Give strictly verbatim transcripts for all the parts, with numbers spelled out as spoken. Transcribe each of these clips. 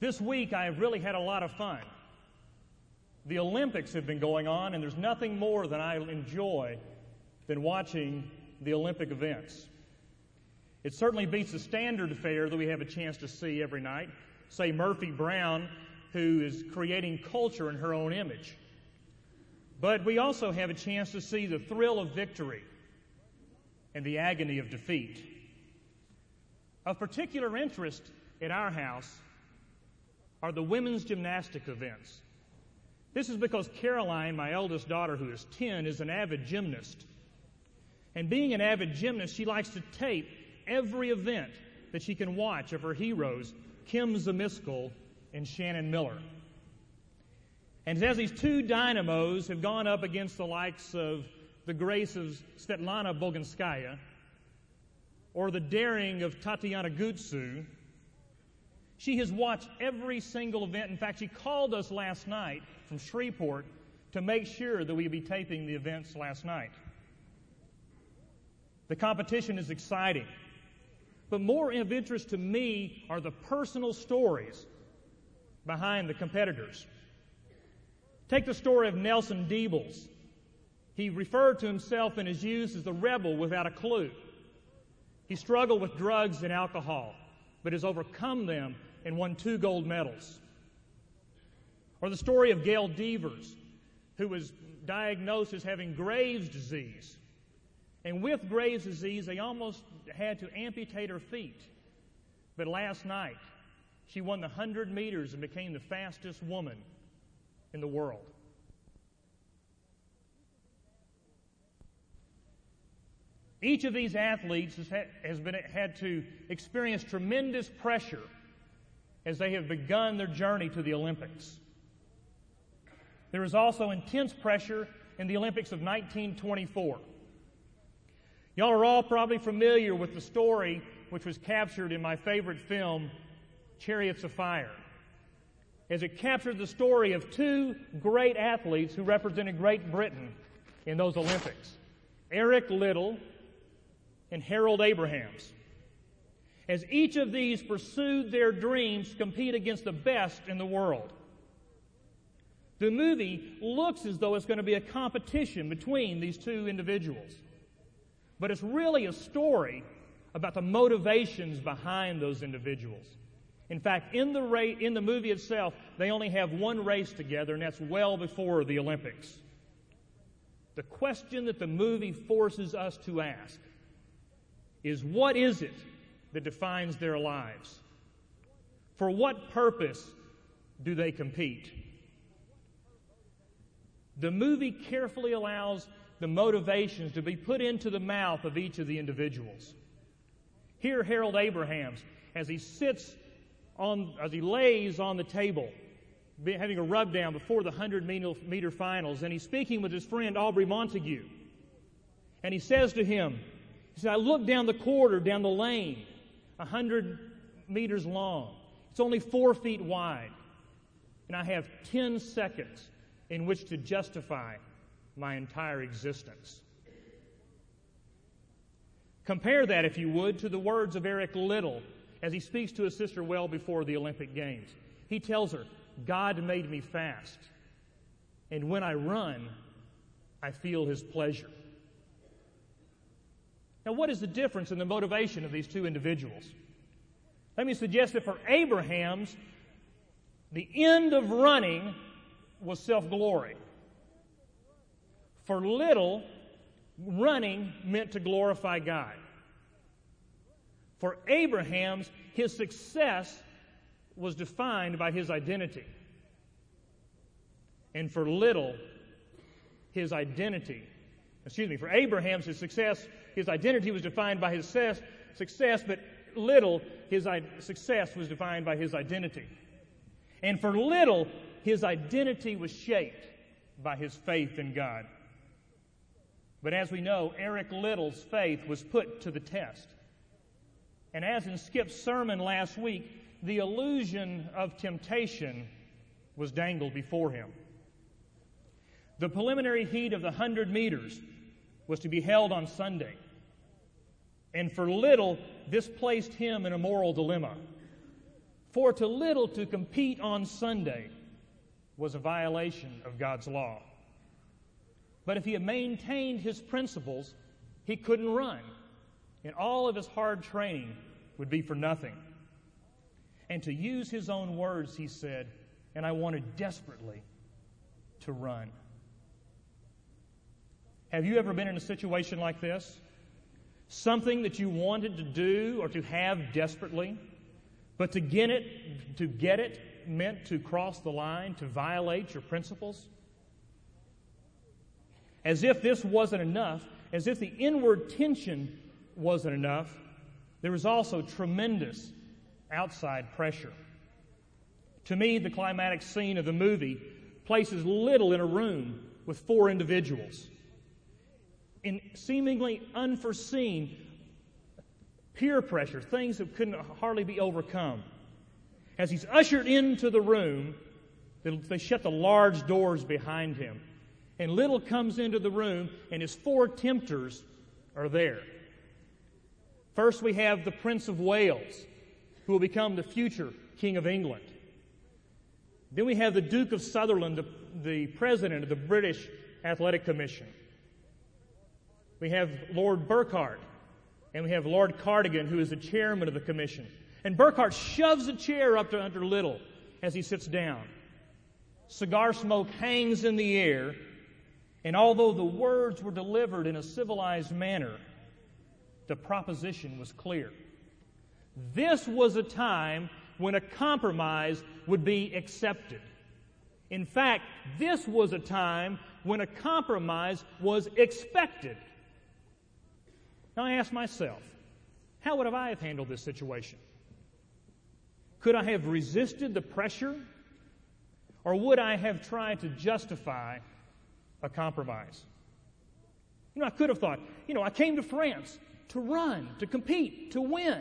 This week I have really had a lot of fun. The Olympics have been going on, and there's nothing more that I enjoy than watching the Olympic events. It certainly beats the standard fare that we have a chance to see every night. Say Murphy Brown, who is creating culture in her own image. But we also have a chance to see the thrill of victory and the agony of defeat. Of particular interest at our house are the women's gymnastic events. This is because Caroline, my eldest daughter, who is ten, is an avid gymnast. And being an avid gymnast, she likes to tape every event that she can watch of her heroes, Kim Zimiskal and Shannon Miller. And as these two dynamos have gone up against the likes of the grace of Svetlana Boginskaya or the daring of Tatiana Gutsu, she has watched every single event. In fact, she called us last night from Shreveport to make sure that we'd be taping the events last night. The competition is exciting. But more of interest to me are the personal stories behind the competitors. Take the story of Nelson Diebels. He referred to himself in his youth as the rebel without a clue. He struggled with drugs and alcohol, but has overcome them and won two gold medals. Or the story of Gail Devers, who was diagnosed as having Graves' disease. And with Graves' disease, they almost had to amputate her feet. But last night, she won the one hundred meters and became the fastest woman in the world. Each of these athletes has, had, has been, had to experience tremendous pressure as they have begun their journey to the Olympics. There is also intense pressure in the Olympics of nineteen twenty-four. Y'all are all probably familiar with the story which was captured in my favorite film, Chariots of Fire, as it captured the story of two great athletes who represented Great Britain in those Olympics, Eric Liddell and Harold Abrahams. As each of these pursued their dreams to compete against the best in the world. The movie looks as though it's going to be a competition between these two individuals. But it's really a story about the motivations behind those individuals. In fact, in the ra- in the movie itself, they only have one race together, and that's well before the Olympics. The question that the movie forces us to ask is, what is it that defines their lives? For what purpose do they compete? The movie carefully allows the motivations to be put into the mouth of each of the individuals. Here, Harold Abrahams, as he sits on, as he lays on the table, having a rub down before the one hundred meter finals, and he's speaking with his friend Aubrey Montague. And he says to him, he said, I look down the corridor, down the lane, one hundred meters long. It's only four feet wide. And I have ten seconds in which to justify my entire existence. Compare that, if you would, to the words of Eric Liddell as he speaks to his sister well before the Olympic Games. He tells her, God made me fast, and when I run, I feel His pleasure. Now, what is the difference in the motivation of these two individuals? Let me suggest that for Abrahams, the end of running was self-glory. For Liddell, running meant to glorify God. For Abrahams, his success was defined by his identity. And for Liddell, his identity, excuse me, for Abrahams, his success, his identity was defined by his success, success but Liddell, his success was defined by his identity. And for Liddell, his identity was shaped by his faith in God. But as we know, Eric Liddell's faith was put to the test. And as in Skip's sermon last week, the illusion of temptation was dangled before him. The preliminary heat of the one hundred meters was to be held on Sunday. And for Liddell, this placed him in a moral dilemma. For to little to compete on Sunday was a violation of God's law. But if he had maintained his principles, he couldn't run, and all of his hard training would be for nothing. And to use his own words, he said, and I wanted desperately to run. Have you ever been in a situation like this? Something that you wanted to do or to have desperately, but to get it, to get it meant to cross the line, to violate your principles? As if this wasn't enough, as if the inward tension wasn't enough, there was also tremendous outside pressure. To me, the climatic scene of the movie places Little in a room with four individuals. In seemingly unforeseen peer pressure, things that couldn't hardly be overcome. As he's ushered into the room, they shut the large doors behind him. And Little comes into the room, and his four tempters are there. First, we have the Prince of Wales, who will become the future King of England. Then we have the Duke of Sutherland, the, the president of the British Athletic Commission. We have Lord Burkhardt, and we have Lord Cardigan, who is the chairman of the commission. And Burkhardt shoves a chair up to under Little as he sits down. Cigar smoke hangs in the air, and although the words were delivered in a civilized manner, the proposition was clear. This was a time when a compromise would be accepted. In fact, this was a time when a compromise was expected. Now I ask myself, how would I have handled this situation? Could I have resisted the pressure, or would I have tried to justify a compromise? You know, I could have thought, you know, I came to France to run, to compete, to win.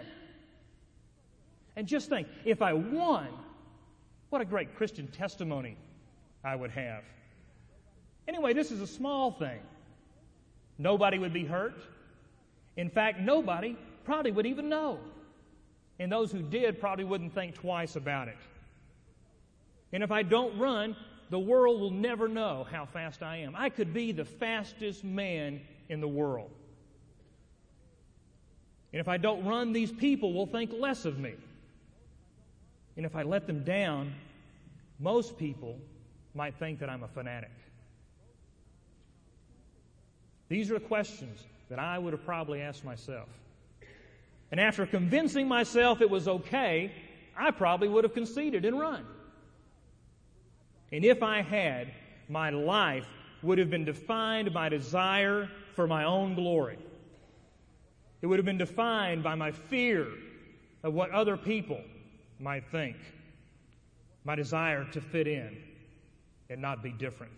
And just think, if I won, what a great Christian testimony I would have. Anyway, this is a small thing. Nobody would be hurt. In fact, nobody probably would even know. And those who did probably wouldn't think twice about it. And if I don't run, the world will never know how fast I am. I could be the fastest man in the world. And if I don't run, these people will think less of me. And if I let them down, most people might think that I'm a fanatic. These are questions that I would have probably asked myself. And after convincing myself it was okay, I probably would have conceded and run. And if I had, my life would have been defined by desire for my own glory. It would have been defined by my fear of what other people might think, my desire to fit in and not be different.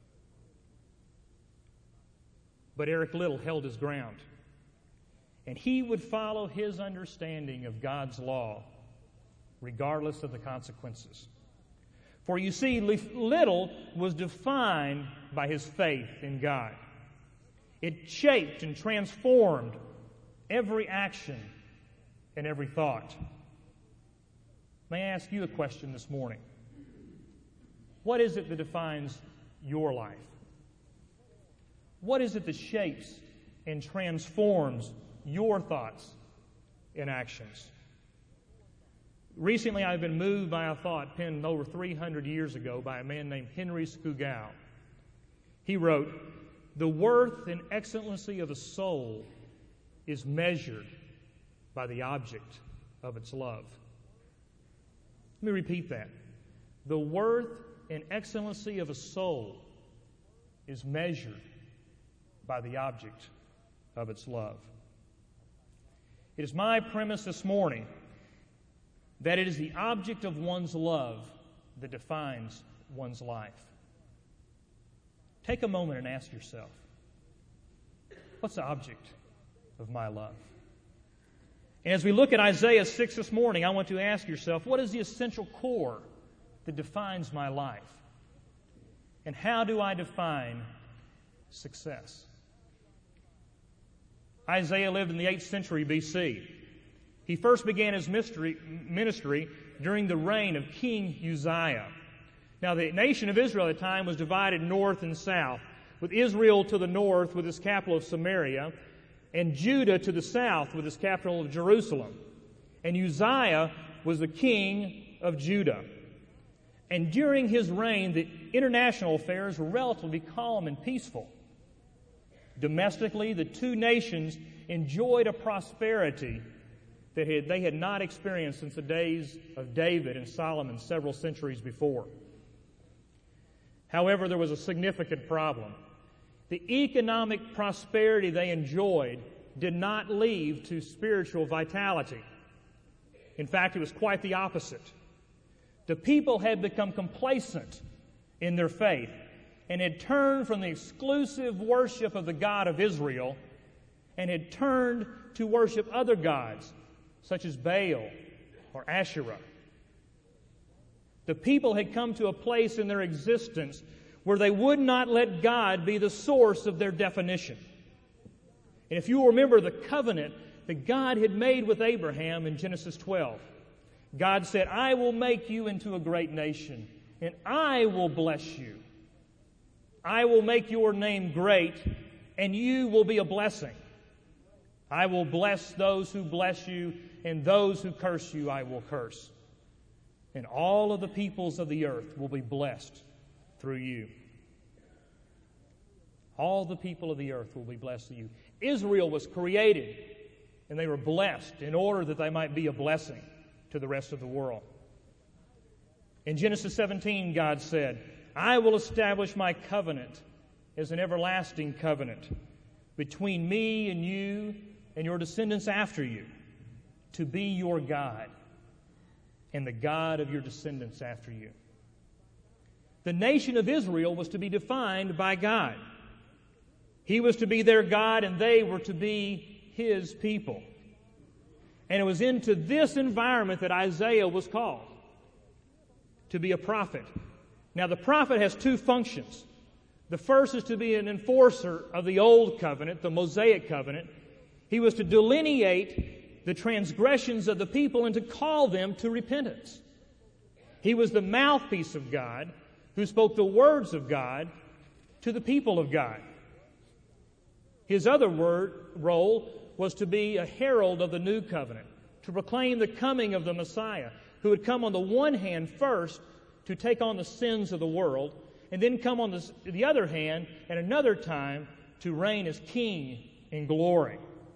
But Eric Little held his ground, and he would follow his understanding of God's law regardless of the consequences. For you see, Little was defined by his faith in God. It shaped and transformed every action and every thought. May I ask you a question this morning? What is it that defines your life? What is it that shapes and transforms your thoughts and actions? Recently, I've been moved by a thought penned over three hundred years ago by a man named Henry Scougal. He wrote, "The worth and excellency of a soul is measured by the object of its love." Let me repeat that. The worth and excellency of a soul is measured by the object of its love. It is my premise this morning that it is the object of one's love that defines one's life. Take a moment and ask yourself, what's the object of my love? And as we look at Isaiah six this morning, I want you to ask yourself, what is the essential core that defines my life? And how do I define success? Isaiah lived in the eighth century B C. He first began his ministry during the reign of King Uzziah. Now, the nation of Israel at the time was divided north and south, with Israel to the north with its capital of Samaria, and Judah to the south with its capital of Jerusalem. And Uzziah was the king of Judah. And during his reign, the international affairs were relatively calm and peaceful. Domestically, the two nations enjoyed a prosperity that had, they had not experienced since the days of David and Solomon several centuries before. However, there was a significant problem. The economic prosperity they enjoyed did not lead to spiritual vitality. In fact, it was quite the opposite. The people had become complacent in their faith and had turned from the exclusive worship of the God of Israel and had turned to worship other gods, such as Baal or Asherah. The people had come to a place in their existence where they would not let God be the source of their definition. And if you remember the covenant that God had made with Abraham in Genesis twelve, God said, I will make you into a great nation, and I will bless you. I will make your name great, and you will be a blessing. I will bless those who bless you, and those who curse you I will curse. And all of the peoples of the earth will be blessed through you. All the people of the earth will be blessed through you. Israel was created, and they were blessed in order that they might be a blessing to the rest of the world. In Genesis seventeen, God said, I will establish my covenant as an everlasting covenant between me and you and your descendants after you, to be your God and the God of your descendants after you. The nation of Israel was to be defined by God. He was to be their God, and they were to be His people. And it was into this environment that Isaiah was called, to be a prophet. Now, the prophet has two functions. The first is to be an enforcer of the Old Covenant, the Mosaic Covenant. He was to delineate the transgressions of the people and to call them to repentance. He was the mouthpiece of God who spoke the words of God to the people of God. His other word, role was to be a herald of the new covenant, to proclaim the coming of the Messiah, who would come on the one hand first to take on the sins of the world, and then come on the, the other hand at another time to reign as king in glory.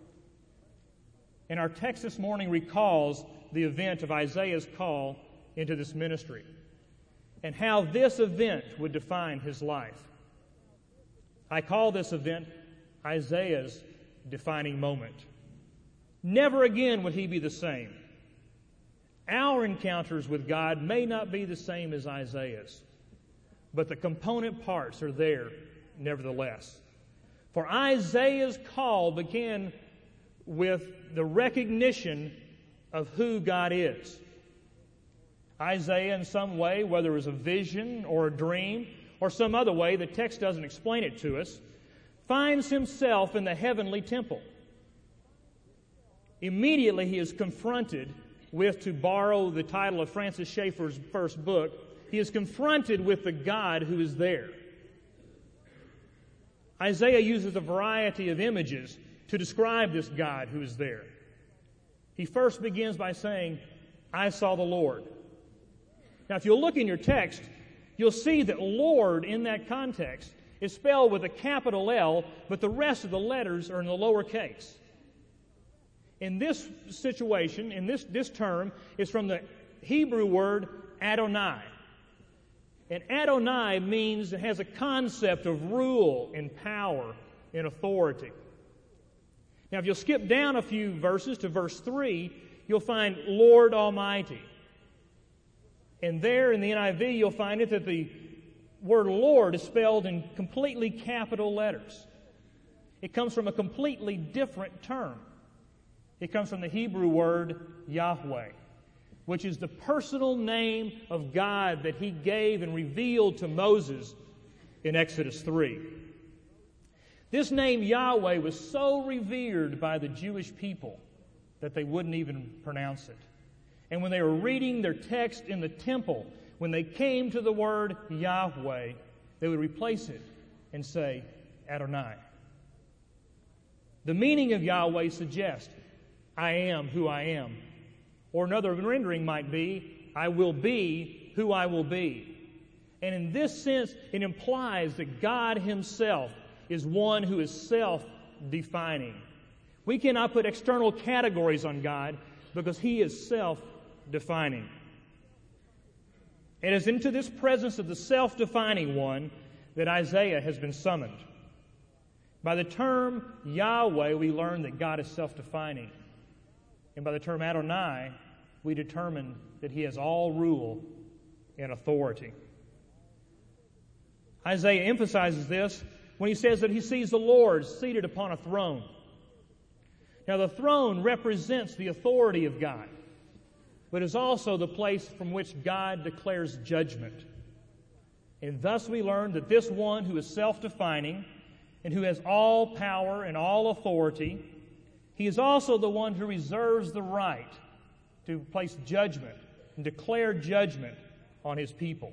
And our text this morning recalls the event of Isaiah's call into this ministry and how this event would define his life. I call this event Isaiah's defining moment. Never again would he be the same. Our encounters with God may not be the same as Isaiah's, but the component parts are there nevertheless. For Isaiah's call began with the recognition of who God is. Isaiah, in some way, whether it was a vision or a dream or some other way, the text doesn't explain it to us, finds himself in the heavenly temple. Immediately he is confronted with, to borrow the title of Francis Schaeffer's first book, he is confronted with the God who is there. Isaiah uses a variety of images to describe this God who is there. He first begins by saying, I saw the Lord. Now, if you'll look in your text, you'll see that Lord in that context is spelled with a capital L, but the rest of the letters are in the lower case. In this situation, in this, this term, is from the Hebrew word Adonai. And Adonai means, it has a concept of rule and power and authority. Now, if you'll skip down a few verses to verse three, you'll find Lord Almighty. And there in the N I V, you'll find it that the word Lord is spelled in completely capital letters. It comes from a completely different term. It comes from the Hebrew word Yahweh, which is the personal name of God that He gave and revealed to Moses in Exodus three. This name Yahweh was so revered by the Jewish people that they wouldn't even pronounce it. And when they were reading their text in the temple, when they came to the word Yahweh, they would replace it and say Adonai. The meaning of Yahweh suggests, I am who I am. Or another rendering might be, I will be who I will be. And in this sense, it implies that God Himself is one who is self-defining. We cannot put external categories on God because He is self-defining. It is into this presence of the self-defining one that Isaiah has been summoned. By the term Yahweh, we learn that God is self-defining. And by the term Adonai, we determine that He has all rule and authority. Isaiah emphasizes this when he says that he sees the Lord seated upon a throne. Now, the throne represents the authority of God, but is also the place from which God declares judgment. And thus we learn that this one who is self-defining and who has all power and all authority, He is also the one who reserves the right to place judgment and declare judgment on His people.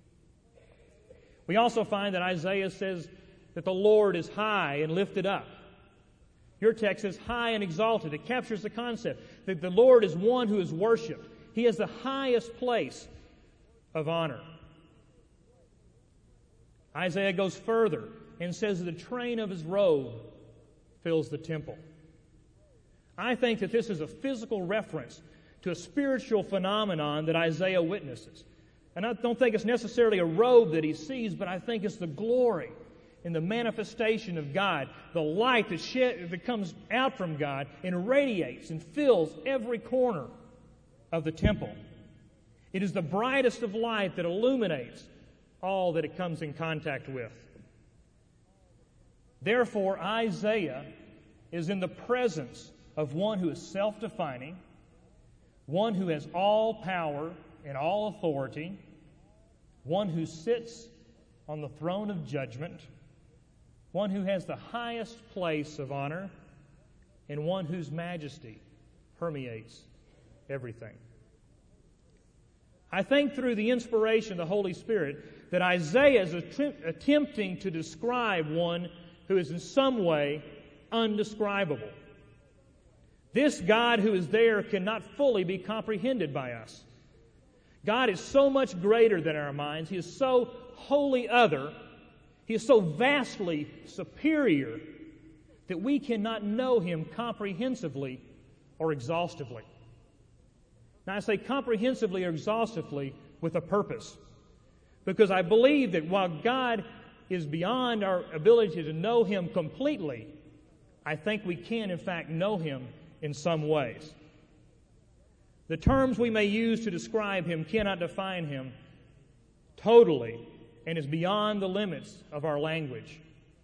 We also find that Isaiah says that the Lord is high and lifted up. Your text says high and exalted. It captures the concept that the Lord is one who is worshipped. He has the highest place of honor. Isaiah goes further and says that the train of His robe fills the temple. I think that this is a physical reference to a spiritual phenomenon that Isaiah witnesses. And I don't think it's necessarily a robe that he sees, but I think it's the glory and the manifestation of God, the light that, shed, that comes out from God and radiates and fills every corner of the temple. It is the brightest of light that illuminates all that it comes in contact with. Therefore, Isaiah is in the presence of one who is self-defining, one who has all power and all authority, one who sits on the throne of judgment, one who has the highest place of honor, and one whose majesty permeates everything. I think through the inspiration of the Holy Spirit that Isaiah is att- attempting to describe one who is in some way undescribable. This God who is there cannot fully be comprehended by us. God is so much greater than our minds. He is so wholly other. He is so vastly superior that we cannot know Him comprehensively or exhaustively. Now, I say comprehensively or exhaustively with a purpose, because I believe that while God is beyond our ability to know Him completely, I think we can, in fact, know Him in some ways. The terms we may use to describe Him cannot define Him totally and is beyond the limits of our language.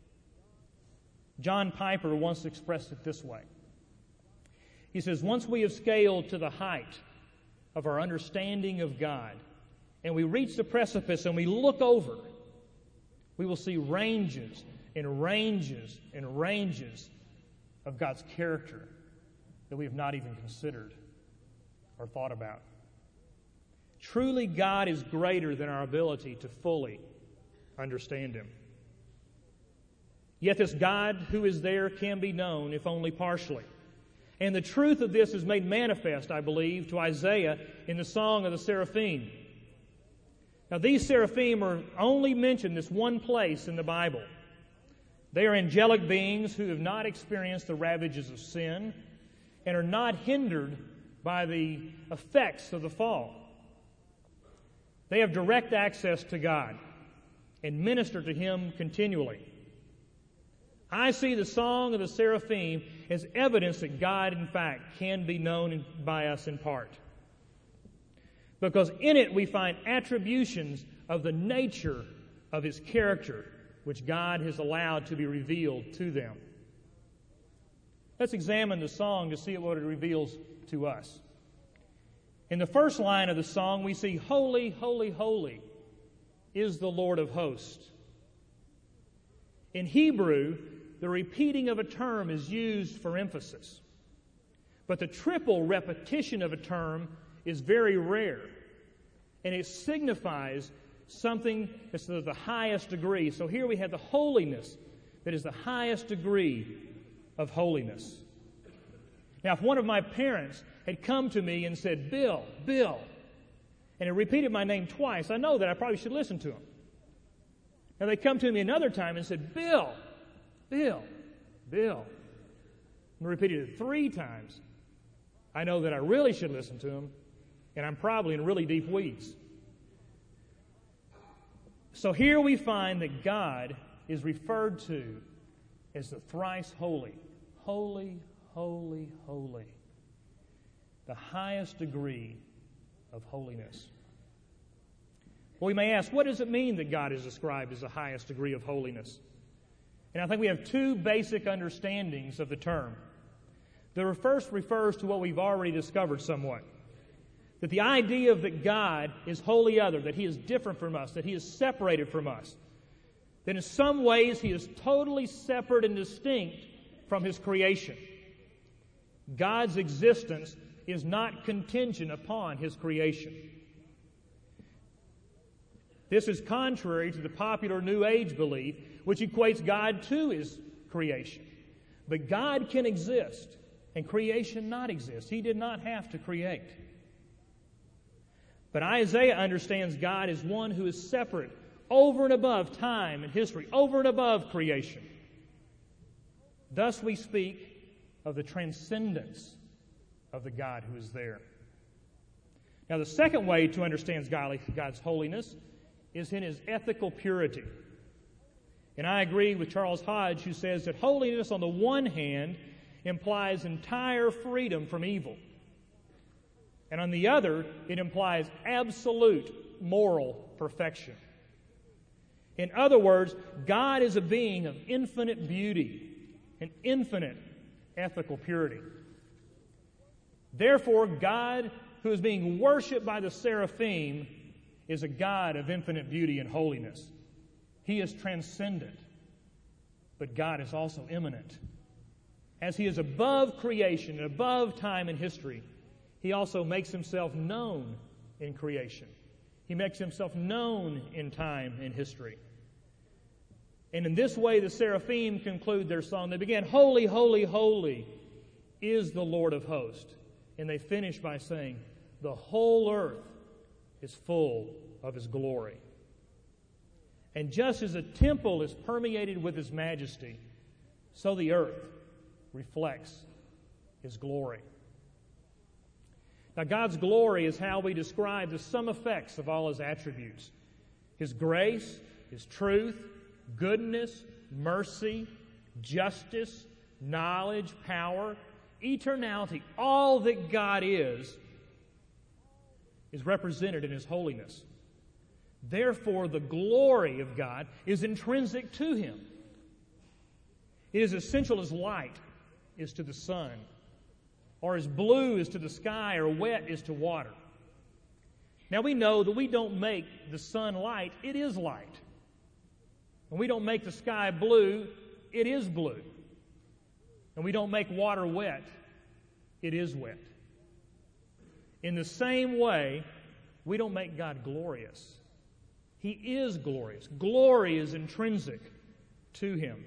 John Piper once expressed it this way. He says, once we have scaled to the height of our understanding of God, and we reach the precipice and we look over, we will see ranges and ranges and ranges of God's character that we have not even considered or thought about. Truly, God is greater than our ability to fully understand Him. Yet this God who is there can be known, if only partially. And the truth of this is made manifest, I believe, to Isaiah in the Song of the Seraphim. Now, these seraphim are only mentioned this one place in the Bible. They are angelic beings who have not experienced the ravages of sin and are not hindered by the effects of the fall. They have direct access to God and minister to Him continually. I see the Song of the Seraphim as evidence that God, in fact, can be known by us in part. Because in it we find attributions of the nature of His character, which God has allowed to be revealed to them. Let's examine the song to see what it reveals to us. In the first line of the song, we see, "Holy, holy, holy is the Lord of hosts." In Hebrew, the repeating of a term is used for emphasis. But the triple repetition of a term is very rare, and it signifies something that's to the highest degree. So here we have the holiness that is the highest degree of holiness. Now, if one of my parents had come to me and said, Bill, Bill, and had repeated my name twice, I know that I probably should listen to him. Now, they come to me another time and said, Bill, Bill, Bill, and repeated it three times, I know that I really should listen to him, and I'm probably in really deep weeds. So here we find that God is referred to as the thrice holy. Holy, holy, holy. The highest degree of holiness. Well, we may ask, what does it mean that God is described as the highest degree of holiness? And I think we have two basic understandings of the term. The first refers to what we've already discovered somewhat. That the idea of that God is wholly other, that He is different from us, that He is separated from us. That in some ways He is totally separate and distinct from His creation. God's existence is not contingent upon His creation. This is contrary to the popular New Age belief, which equates God to His creation. But God can exist and creation not exist. He did not have to create. But Isaiah understands God as one who is separate over and above time and history, over and above creation. Thus we speak of the transcendence of the God who is there. Now, the second way to understand God's holiness is in His ethical purity. And I agree with Charles Hodge, who says that holiness, on the one hand, implies entire freedom from evil. And on the other, it implies absolute moral perfection. In other words, God is a being of infinite beauty and infinite ethical purity. Therefore, God, who is being worshipped by the seraphim, is a God of infinite beauty and holiness. He is transcendent, but God is also immanent. As He is above creation and above time and history, He also makes Himself known in creation. He makes Himself known in time and history. And in this way, the seraphim conclude their song. They begin, Holy, holy, holy is the Lord of hosts. And they finish by saying, the whole earth is full of His glory. And just as a temple is permeated with His majesty, so the earth reflects His glory. Now, God's glory is how we describe the sum effects of all His attributes. His grace, His truth, goodness, mercy, justice, knowledge, power, eternality. All that God is, is represented in His holiness. Therefore, the glory of God is intrinsic to Him. It is essential as light is to the sun, or as blue is to the sky, or wet is to water. Now we know that we don't make the sun light, it is light. And we don't make the sky blue, it is blue. And we don't make water wet, it is wet. In the same way, we don't make God glorious. He is glorious. Glory is intrinsic to Him.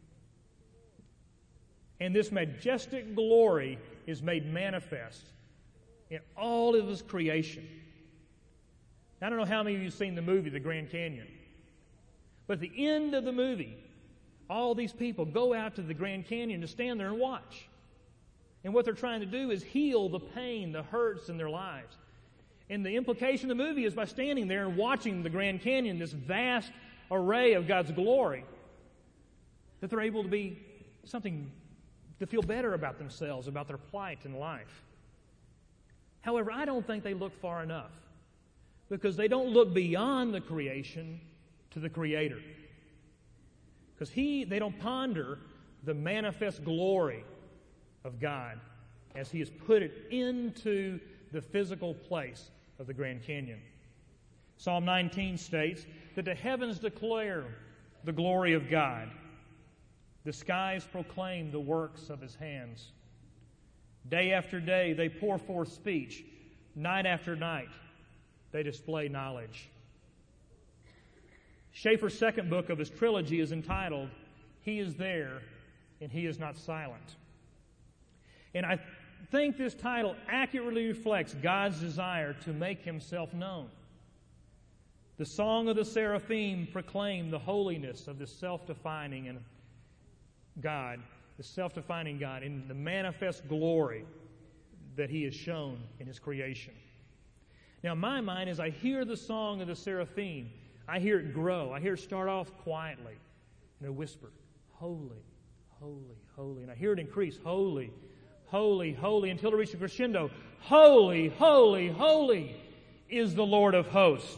And this majestic glory is made manifest in all of His creation. I don't know how many of you have seen the movie, The Grand Canyon. But at the end of the movie, all these people go out to the Grand Canyon to stand there and watch. And what they're trying to do is heal the pain, the hurts in their lives. And the implication of the movie is by standing there and watching the Grand Canyon, this vast array of God's glory, that they're able to be something to feel better about themselves, about their plight in life. However, I don't think they look far enough, because they don't look beyond the creation to the Creator. Because he, they don't ponder the manifest glory of God as He has put it into the physical place of the Grand Canyon. Psalm nineteen states that the heavens declare the glory of God. The skies proclaim the works of His hands. Day after day they pour forth speech. night after night, they display knowledge. Schaeffer's second book of his trilogy is entitled, He is There and He is Not Silent. And I think this title accurately reflects God's desire to make Himself known. The Song of the Seraphim proclaimed the holiness of this self-defining and God, the self-defining God, in the manifest glory that He has shown in His creation. Now, my mind, as I hear the Song of the Seraphim, I hear it grow. I hear it start off quietly in a whisper, holy, holy, holy. And I hear it increase, holy, holy, holy, until it reaches a crescendo. Holy, holy, holy is the Lord of hosts.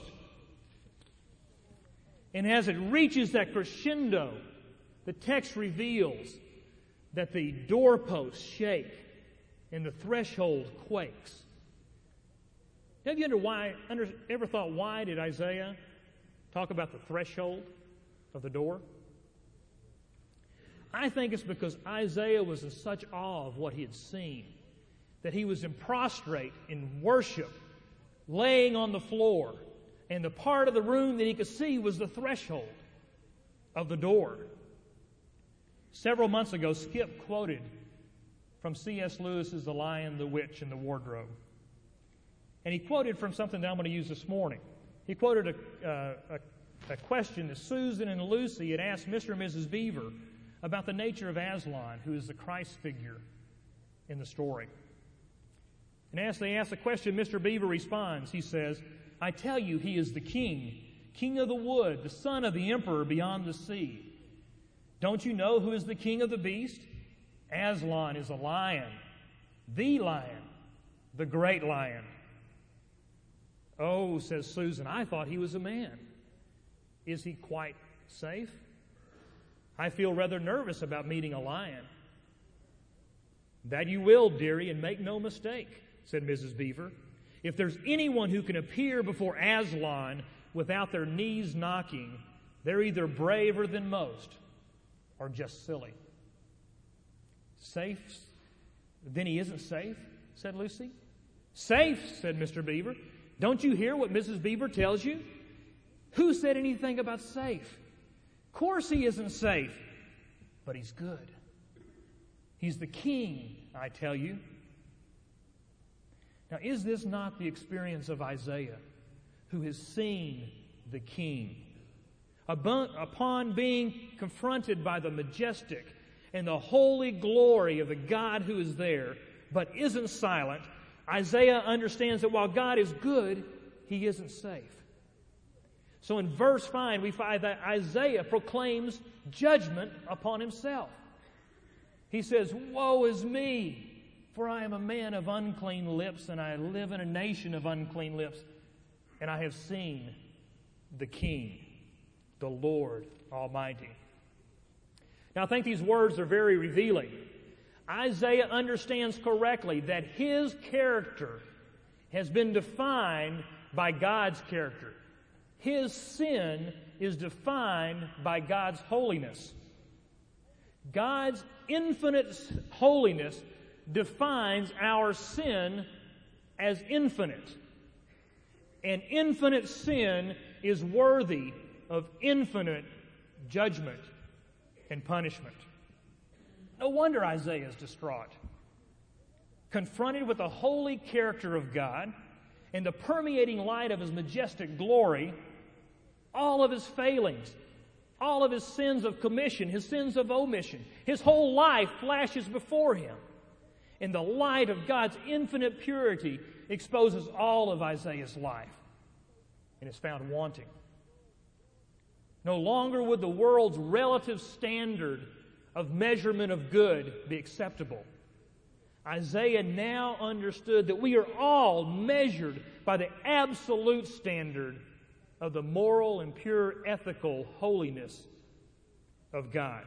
And as it reaches that crescendo, the text reveals that the doorposts shake and the threshold quakes. Have you ever, why, under, ever thought, why did Isaiah talk about the threshold of the door? I think it's because Isaiah was in such awe of what he had seen that he was in prostrate in worship, laying on the floor, and the part of the room that he could see was the threshold of the door. Several months ago, Skip quoted from C S Lewis's The Lion, the Witch, and the Wardrobe. And he quoted from something that I'm going to use this morning. He quoted a, uh, a, a question that Susan and Lucy had asked Mister and Missus Beaver about the nature of Aslan, who is the Christ figure in the story. And as they ask the question, Mister Beaver responds. He says, I tell you, he is the king, king of the wood, the son of the emperor beyond the sea. Don't you know who is the king of the beast? Aslan is a lion, the lion, the great lion. Oh, says Susan, I thought he was a man. Is he quite safe? I feel rather nervous about meeting a lion. That you will, dearie, and make no mistake, said Missus Beaver. If there's anyone who can appear before Aslan without their knees knocking, they're either braver than most or just silly. Safe? Then he isn't safe, said Lucy. Safe, said Mister Beaver. Don't you hear what Missus Beaver tells you? Who said anything about safe? Of course he isn't safe, but he's good. He's the king, I tell you. Now, is this not the experience of Isaiah, who has seen the king? Upon being confronted by the majestic and the holy glory of the God who is there, but isn't silent, Isaiah understands that while God is good, he isn't safe. So in verse five, we find that Isaiah proclaims judgment upon himself. He says, woe is me! For I am a man of unclean lips, and I live in a nation of unclean lips, and I have seen the King, the Lord Almighty. Now, I think these words are very revealing. Isaiah understands correctly that his character has been defined by God's character. His sin is defined by God's holiness. God's infinite holiness defines our sin as infinite. And infinite sin is worthy of infinite judgment and punishment. No wonder Isaiah is distraught. Confronted with the holy character of God and the permeating light of His majestic glory, all of His failings, all of His sins of commission, His sins of omission, His whole life flashes before him. And the light of God's infinite purity exposes all of Isaiah's life and is found wanting. No longer would the world's relative standard of measurement of good be acceptable. Isaiah now understood that we are all measured by the absolute standard of the moral and pure ethical holiness of God.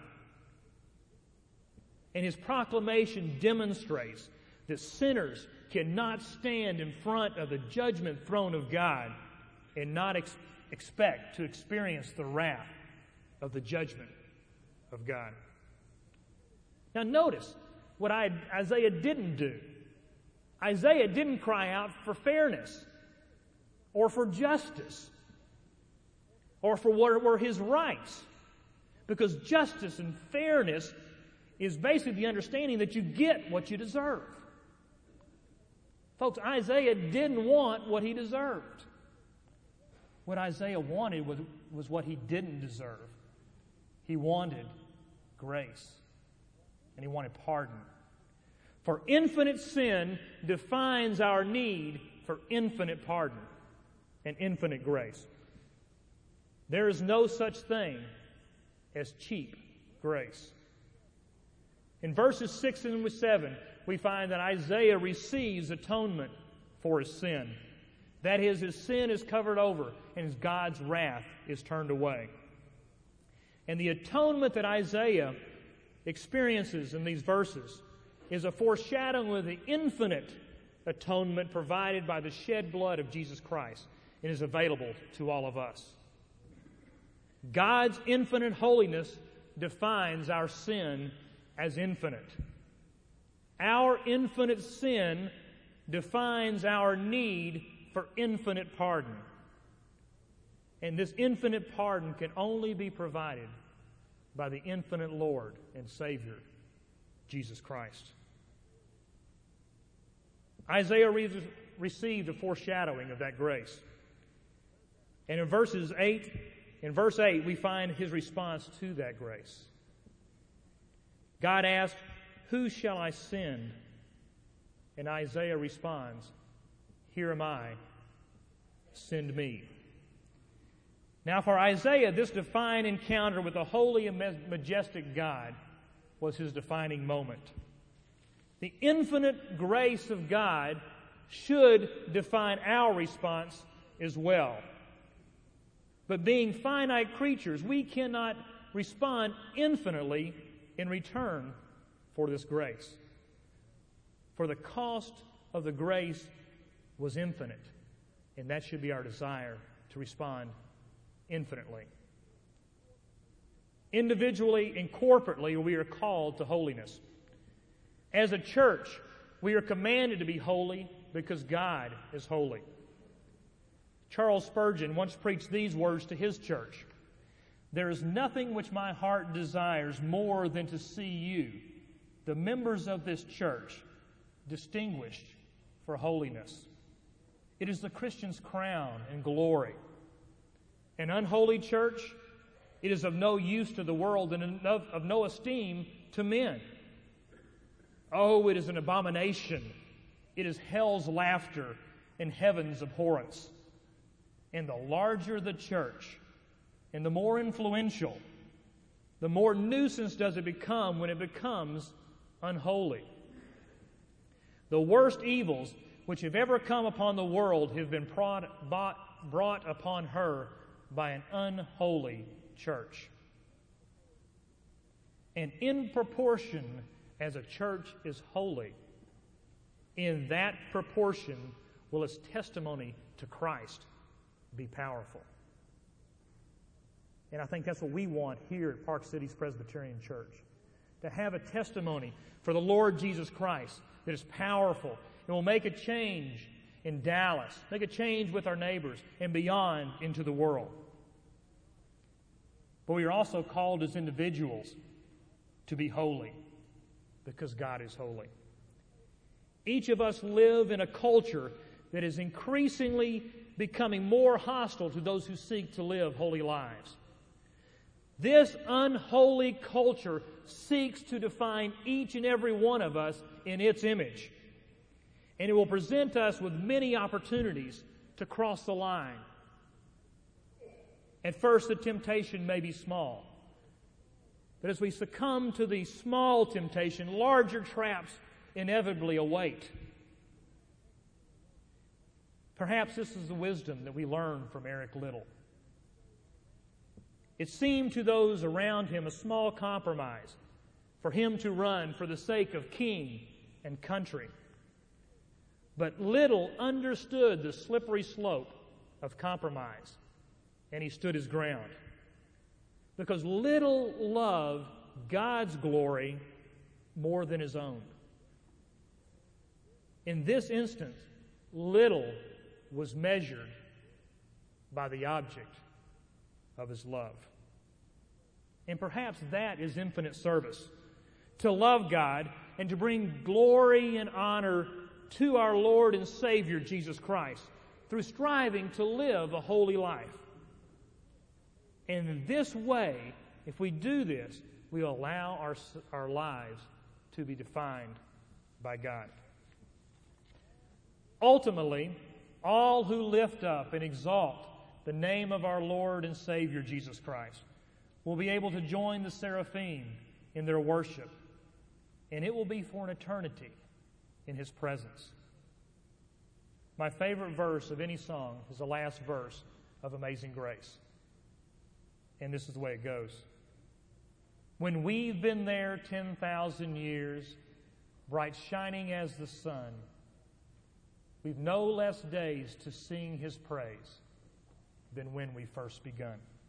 And his proclamation demonstrates that sinners cannot stand in front of the judgment throne of God and not ex- expect to experience the wrath of the judgment of God. Now notice what I, Isaiah didn't do. Isaiah didn't cry out for fairness or for justice or for what were his rights, because justice and fairness is basically the understanding that you get what you deserve. Folks, Isaiah didn't want what he deserved. What Isaiah wanted was, was what he didn't deserve. He wanted grace, and he wanted pardon. For infinite sin defines our need for infinite pardon and infinite grace. There is no such thing as cheap grace. In verses six and seven, we find that Isaiah receives atonement for his sin. That is, his sin is covered over and God's wrath is turned away. And the atonement that Isaiah experiences in these verses is a foreshadowing of the infinite atonement provided by the shed blood of Jesus Christ and is available to all of us. God's infinite holiness defines our sin as infinite. Our infinite sin defines our need for infinite pardon. And this infinite pardon can only be provided by the infinite Lord and Savior, Jesus Christ. Isaiah re- received a foreshadowing of that grace. And in verses eight, in verse eight, we find his response to that grace. God asked, "Who shall I send?" And Isaiah responds, "Here am I, send me." Now for Isaiah, this divine encounter with the holy and majestic God was his defining moment. The infinite grace of God should define our response as well. But being finite creatures, we cannot respond infinitely in return for this grace. For the cost of the grace was infinite, and that should be our desire, to respond infinitely. Individually and corporately, we are called to holiness. As a church, we are commanded to be holy because God is holy. Charles Spurgeon once preached these words to his church: "There is nothing which my heart desires more than to see you, the members of this church, distinguished for holiness." It is the Christian's crown and glory. An unholy church, it is of no use to the world and of no esteem to men. Oh, it is an abomination. It is hell's laughter and heaven's abhorrence. And the larger the church and the more influential, the more nuisance does it become when it becomes unholy. The worst evils which have ever come upon the world have been brought, bought, brought upon her by an unholy church. And in proportion as a church is holy, in that proportion will its testimony to Christ be powerful. And I think that's what we want here at Park Cities Presbyterian Church, to have a testimony for the Lord Jesus Christ that is powerful and will make a change in Dallas, make a change with our neighbors and beyond into the world. But we are also called as individuals to be holy because God is holy. Each of us live in a culture that is increasingly becoming more hostile to those who seek to live holy lives. This unholy culture seeks to define each and every one of us in its image. And it will present us with many opportunities to cross the line. At first, the temptation may be small. But as we succumb to the small temptation, larger traps inevitably await. Perhaps this is the wisdom that we learn from Eric Liddell. It seemed to those around him a small compromise for him to run for the sake of king and country. But Liddell understood the slippery slope of compromise, and he stood his ground. Because Liddell loved God's glory more than his own. In this instant, little was measured by the object of his love. And perhaps that is infinite service, to love God and to bring glory and honor to our Lord and Savior, Jesus Christ, through striving to live a holy life. And in this way, if we do this, we allow our, our lives to be defined by God. Ultimately, all who lift up and exalt the name of our Lord and Savior, Jesus Christ, will be able to join the seraphim in their worship, and it will be for an eternity in His presence. My favorite verse of any song is the last verse of Amazing Grace. And this is the way it goes. When we've been there ten thousand years, bright shining as the sun, we've no less days to sing His praise than when we first begun.